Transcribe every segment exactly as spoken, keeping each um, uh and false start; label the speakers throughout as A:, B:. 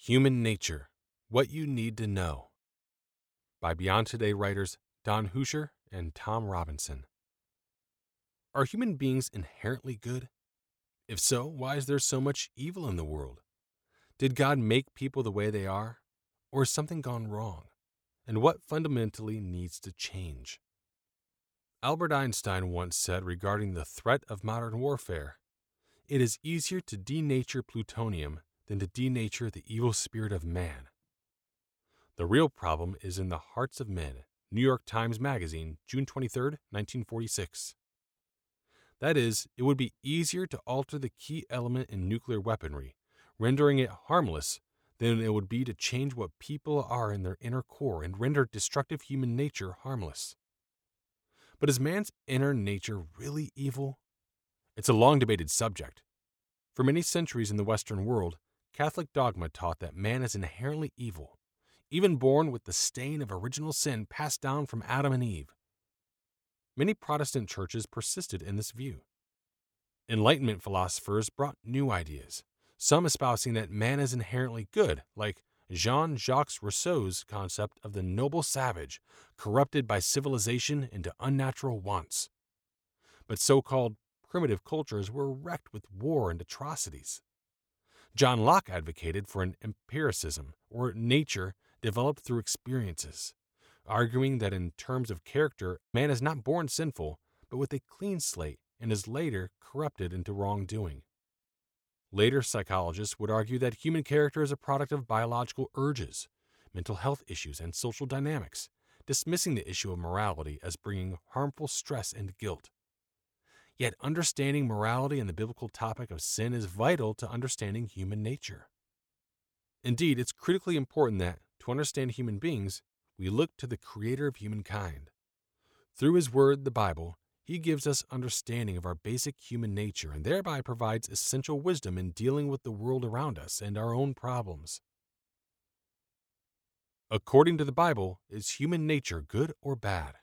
A: Human Nature, What You Need to Know by Beyond Today writers Don Houscher and Tom Robinson. Are human beings inherently good? If so, why is there so much evil in the world? Did God make people the way they are? Or has something gone wrong? And what fundamentally needs to change? Albert Einstein once said regarding the threat of modern warfare, "It is easier to denature plutonium than to denature the evil spirit of man." The real problem is in the hearts of men. New York Times Magazine, June twenty-third, nineteen forty-six. That is, it would be easier to alter the key element in nuclear weaponry, rendering it harmless, than it would be to change what people are in their inner core and render destructive human nature harmless. But is man's inner nature really evil? It's a long-debated subject. For many centuries in the Western world, Catholic dogma taught that man is inherently evil, even born with the stain of original sin passed down from Adam and Eve. Many Protestant churches persisted in this view. Enlightenment philosophers brought new ideas, some espousing that man is inherently good, like Jean-Jacques Rousseau's concept of the noble savage, corrupted by civilization into unnatural wants. But so-called primitive cultures were wrecked with war and atrocities. John Locke advocated for an empiricism, or nature developed through experiences, arguing that in terms of character, man is not born sinful, but with a clean slate and is later corrupted into wrongdoing. Later psychologists would argue that human character is a product of biological urges, mental health issues, and social dynamics, dismissing the issue of morality as bringing harmful stress and guilt. Yet understanding morality and the biblical topic of sin is vital to understanding human nature. Indeed, it's critically important that, to understand human beings, we look to the Creator of humankind. Through His Word, the Bible, He gives us understanding of our basic human nature and thereby provides essential wisdom in dealing with the world around us and our own problems. According to the Bible, is human nature good or bad?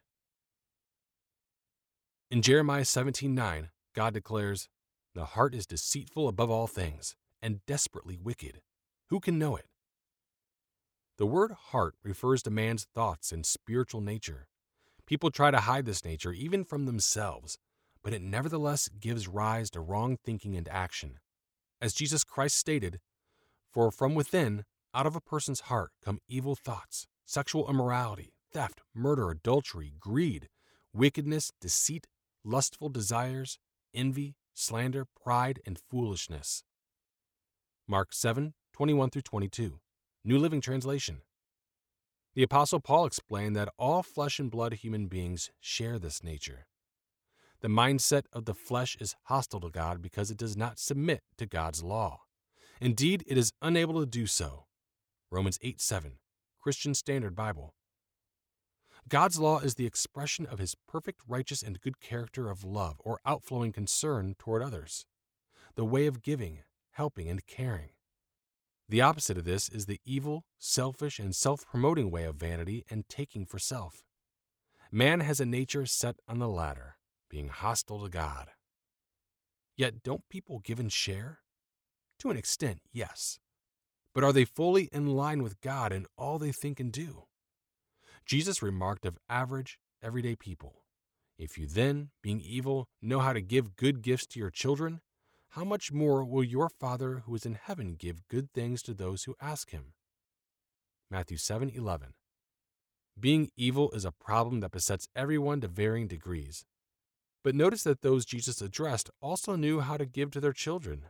A: In Jeremiah seventeen nine, God declares, "The heart is deceitful above all things, and desperately wicked. Who can know it?" The word heart refers to man's thoughts and spiritual nature. People try to hide this nature even from themselves, but it nevertheless gives rise to wrong thinking and action. As Jesus Christ stated, "For from within, out of a person's heart, come evil thoughts, sexual immorality, theft, murder, adultery, greed, wickedness, deceit, lustful desires, envy, slander, pride, and foolishness." Mark seven twenty-one through twenty-two, New Living Translation. The Apostle Paul explained that all flesh and blood human beings share this nature. The mindset of the flesh is hostile to God because it does not submit to God's law. Indeed, it is unable to do so. Romans eight seven, Christian Standard Bible. God's law is the expression of His perfect, righteous, and good character of love or outflowing concern toward others, the way of giving, helping, and caring. The opposite of this is the evil, selfish, and self-promoting way of vanity and taking for self. Man has a nature set on the latter, being hostile to God. Yet don't people give and share? To an extent, yes. But are they fully in line with God in all they think and do? Jesus remarked of average, everyday people, "If you then, being evil, know how to give good gifts to your children, how much more will your Father who is in heaven give good things to those who ask Him?" Matthew seven eleven. Being evil is a problem that besets everyone to varying degrees. But notice that those Jesus addressed also knew how to give to their children.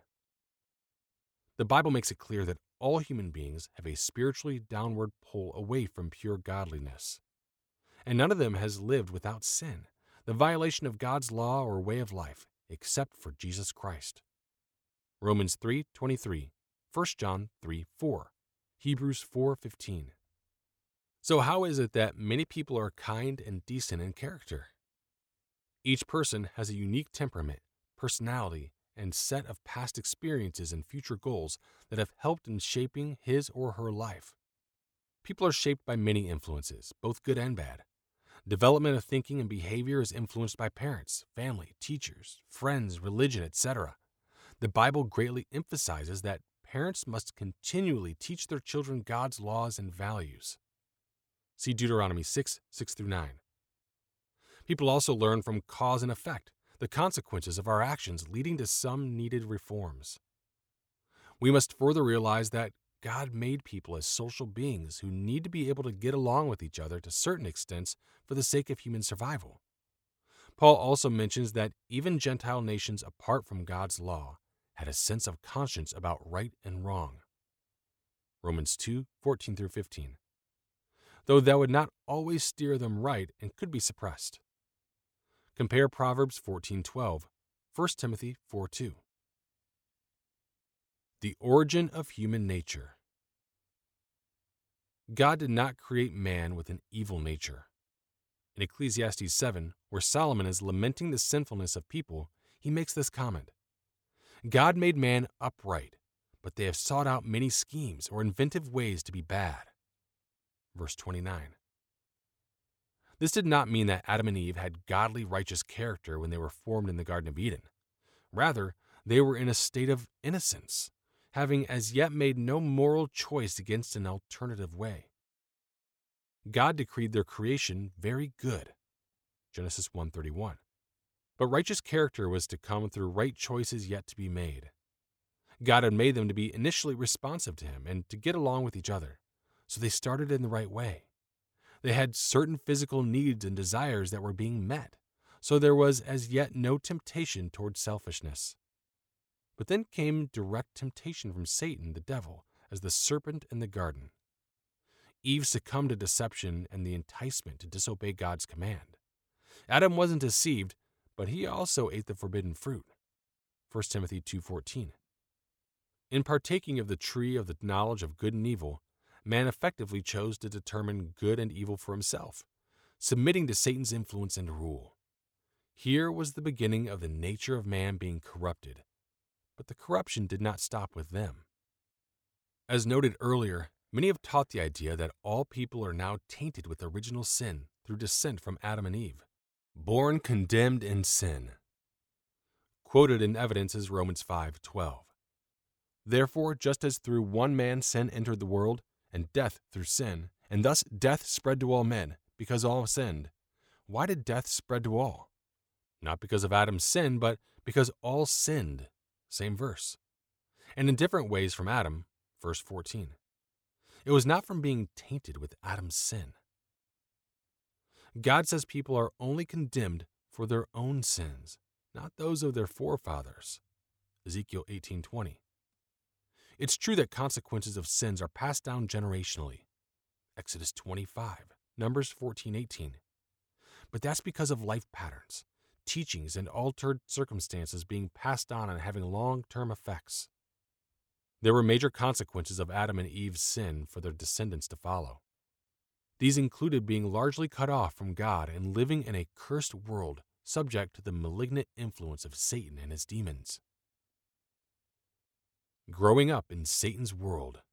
A: The Bible makes it clear that all human beings have a spiritually downward pull away from pure godliness. And none of them has lived without sin, the violation of God's law or way of life, except for Jesus Christ. Romans three twenty-three, First John three four, Hebrews four fifteen. So how is it that many people are kind and decent in character? Each person has a unique temperament, personality, and set of past experiences and future goals that have helped in shaping his or her life. People are shaped by many influences, both good and bad. Development of thinking and behavior is influenced by parents, family, teachers, friends, religion, et cetera. The Bible greatly emphasizes that parents must continually teach their children God's laws and values. See Deuteronomy six, six through nine. People also learn from cause and effect, the consequences of our actions leading to some needed reforms. We must further realize that God made people as social beings who need to be able to get along with each other to certain extents for the sake of human survival. Paul also mentions that even Gentile nations apart from God's law had a sense of conscience about right and wrong. Romans two, fourteen through fifteen. Though that would not always steer them right and could be suppressed. Compare Proverbs fourteen twelve, First Timothy four two. The origin of human nature. God did not create man with an evil nature. In Ecclesiastes seven, where Solomon is lamenting the sinfulness of people, he makes this comment: God made man upright, but they have sought out many schemes or inventive ways to be bad. Verse twenty-nine. This did not mean that Adam and Eve had godly, righteous character when they were formed in the Garden of Eden. Rather, they were in a state of innocence, having as yet made no moral choice against an alternative way. God decreed their creation very good, Genesis one thirty-one. But righteous character was to come through right choices yet to be made. God had made them to be initially responsive to Him and to get along with each other, so they started in the right way. They had certain physical needs and desires that were being met, so there was as yet no temptation toward selfishness. But then came direct temptation from Satan, the devil, as the serpent in the garden. Eve succumbed to deception and the enticement to disobey God's command. Adam wasn't deceived, but he also ate the forbidden fruit. First Timothy two fourteen. In partaking of the tree of the knowledge of good and evil, man effectively chose to determine good and evil for himself, submitting to Satan's influence and rule. Here was the beginning of the nature of man being corrupted, but the corruption did not stop with them. As noted earlier, many have taught the idea that all people are now tainted with original sin through descent from Adam and Eve, born condemned in sin. Quoted in evidence is Romans five twelve. Therefore, just as through one man sin entered the world, and death through sin, and thus death spread to all men, because all sinned. Why did death spread to all? Not because of Adam's sin, but because all sinned. Same verse. And in different ways from Adam, verse fourteen. It was not from being tainted with Adam's sin. God says people are only condemned for their own sins, not those of their forefathers. Ezekiel eighteen twenty. It's true that consequences of sins are passed down generationally. Exodus twenty-five, Numbers fourteen eighteen. But that's because of life patterns, teachings, and altered circumstances being passed on and having long-term effects. There were major consequences of Adam and Eve's sin for their descendants to follow. These included being largely cut off from God and living in a cursed world subject to the malignant influence of Satan and his demons. Growing up in Satan's world.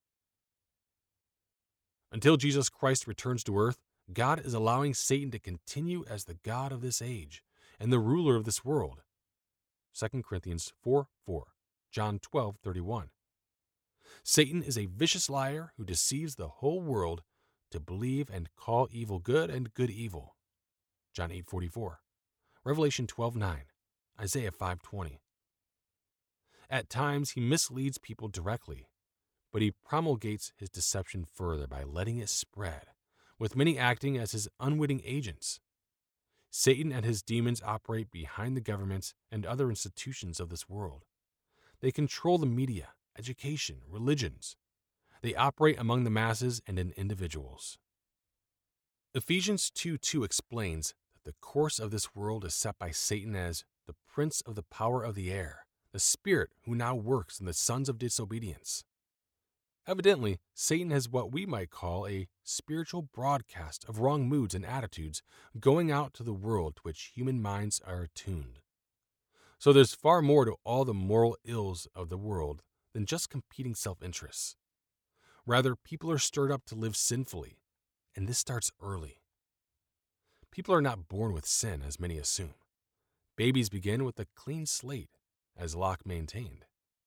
A: Until Jesus Christ returns to earth, God is allowing Satan to continue as the god of this age and the ruler of this world. Second Corinthians four four, John twelve thirty-one. Satan is a vicious liar who deceives the whole world to believe and call evil good and good evil. John eight forty-four, Revelation twelve nine, Isaiah five twenty. At times, he misleads people directly, but he promulgates his deception further by letting it spread, with many acting as his unwitting agents. Satan and his demons operate behind the governments and other institutions of this world. They control the media, education, religions. They operate among the masses and in individuals. Ephesians two two explains that the course of this world is set by Satan as the prince of the power of the air, the spirit who now works in the sons of disobedience. Evidently, Satan has what we might call a spiritual broadcast of wrong moods and attitudes going out to the world to which human minds are attuned. So there's far more to all the moral ills of the world than just competing self-interests. Rather, people are stirred up to live sinfully, and this starts early. People are not born with sin, as many assume. Babies begin with a clean slate, as Locke maintained.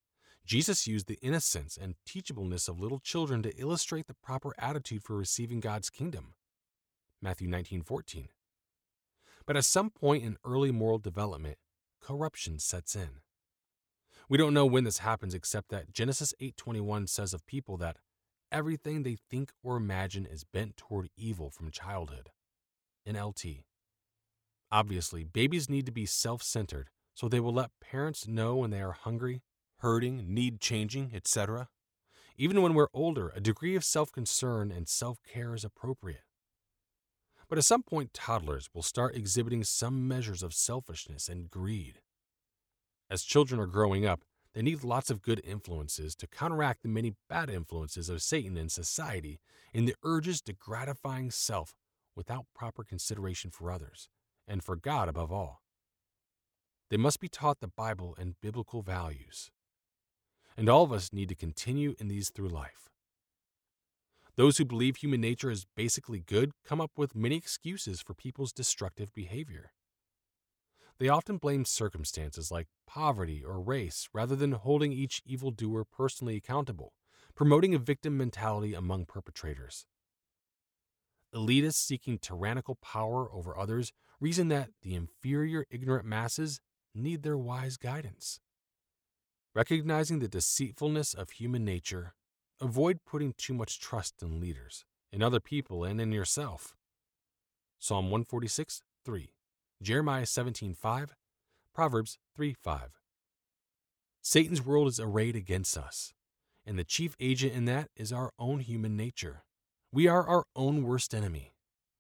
A: Jesus used the innocence and teachableness of little children to illustrate the proper attitude for receiving God's kingdom. Matthew nineteen fourteen. But at some point in early moral development, corruption sets in. We don't know when this happens except that Genesis eight twenty-one says of people that everything they think or imagine is bent toward evil from childhood. N L T. Obviously, babies need to be self-centered, so they will let parents know when they are hungry, hurting, need changing, et cetera. Even when we're older, a degree of self-concern and self-care is appropriate. But at some point, toddlers will start exhibiting some measures of selfishness and greed. As children are growing up, they need lots of good influences to counteract the many bad influences of Satan in society and the urges to gratifying self without proper consideration for others, and for God above all. They must be taught the Bible and biblical values. And all of us need to continue in these through life. Those who believe human nature is basically good come up with many excuses for people's destructive behavior. They often blame circumstances like poverty or race rather than holding each evildoer personally accountable, promoting a victim mentality among perpetrators. Elitists seeking tyrannical power over others reason that the inferior, ignorant masses need their wise guidance. Recognizing the deceitfulness of human nature, avoid putting too much trust in leaders, in other people, and in yourself. Psalm one forty-six, three, Jeremiah seventeen, five, Proverbs three, five. Satan's world is arrayed against us, and the chief agent in that is our own human nature. We are our own worst enemy.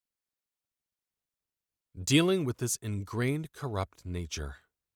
A: Dealing with this ingrained corrupt nature.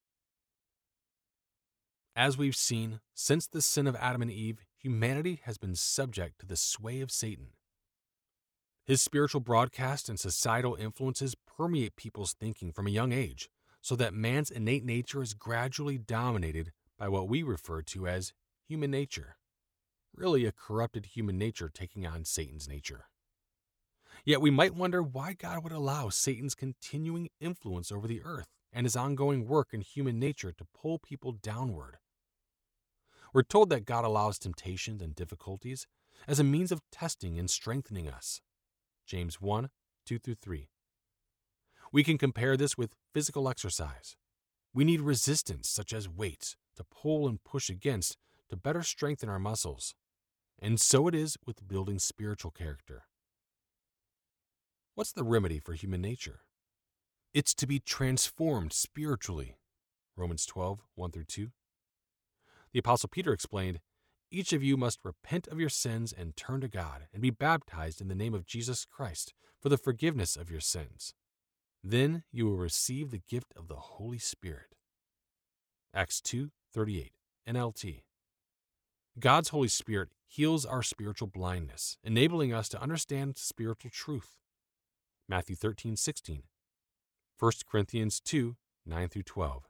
A: As we've seen, since the sin of Adam and Eve, humanity has been subject to the sway of Satan. His spiritual broadcast and societal influences permeate people's thinking from a young age, so that man's innate nature is gradually dominated by what we refer to as human nature, really a corrupted human nature taking on Satan's nature. Yet we might wonder why God would allow Satan's continuing influence over the earth and his ongoing work in human nature to pull people downward. We're told that God allows temptations and difficulties as a means of testing and strengthening us. James one, two through three. We can compare this with physical exercise. We need resistance, such as weights, to pull and push against to better strengthen our muscles. And so it is with building spiritual character. What's the remedy for human nature? It's to be transformed spiritually. Romans twelve, one through two. The Apostle Peter explained, "Each of you must repent of your sins and turn to God and be baptized in the name of Jesus Christ for the forgiveness of your sins. Then you will receive the gift of the Holy Spirit." Acts two, thirty-eight, N L T. God's Holy Spirit heals our spiritual blindness, enabling us to understand spiritual truth. Matthew thirteen, sixteen. First Corinthians two, nine through twelve.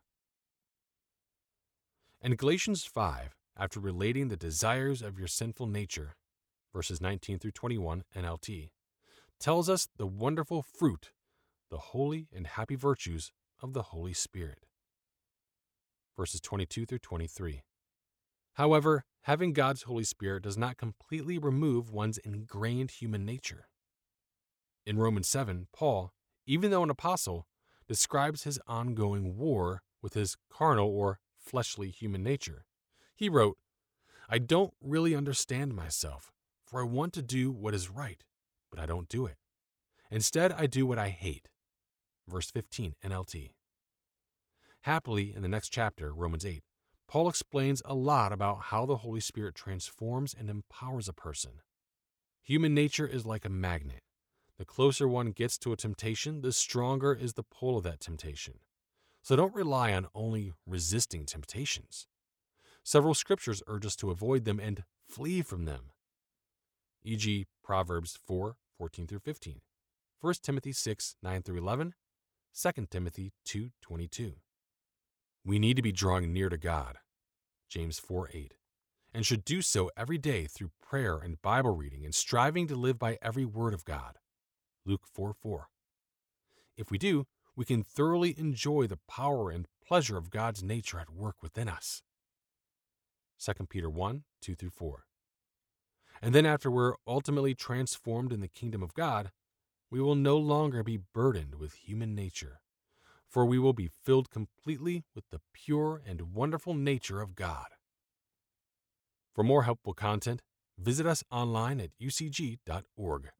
A: And Galatians five, after relating the desires of your sinful nature, verses nineteen through twenty-one, N L T, tells us the wonderful fruit, the holy and happy virtues of the Holy Spirit. Verses twenty-two through twenty-three. However, having God's Holy Spirit does not completely remove one's ingrained human nature. In Romans seven, Paul, even though an apostle, describes his ongoing war with his carnal or fleshly human nature. He wrote, "I don't really understand myself, for I want to do what is right, but I don't do it. Instead, I do what I hate." Verse fifteen, N L T. Happily, in the next chapter, Romans eight, Paul explains a lot about how the Holy Spirit transforms and empowers a person. Human nature is like a magnet. The closer one gets to a temptation, the stronger is the pull of that temptation. So don't rely on only resisting temptations. Several scriptures urge us to avoid them and flee from them, for example Proverbs four, fourteen through fifteen, First Timothy six, nine through eleven, Second Timothy two, twenty-two. We need to be drawing near to God, James four, eight, and should do so every day through prayer and Bible reading and striving to live by every word of God, Luke four, four. If we do, we can thoroughly enjoy the power and pleasure of God's nature at work within us. Second Peter one, two through four. And then after we're ultimately transformed in the kingdom of God, we will no longer be burdened with human nature, for we will be filled completely with the pure and wonderful nature of God. For more helpful content, visit us online at u c g dot org.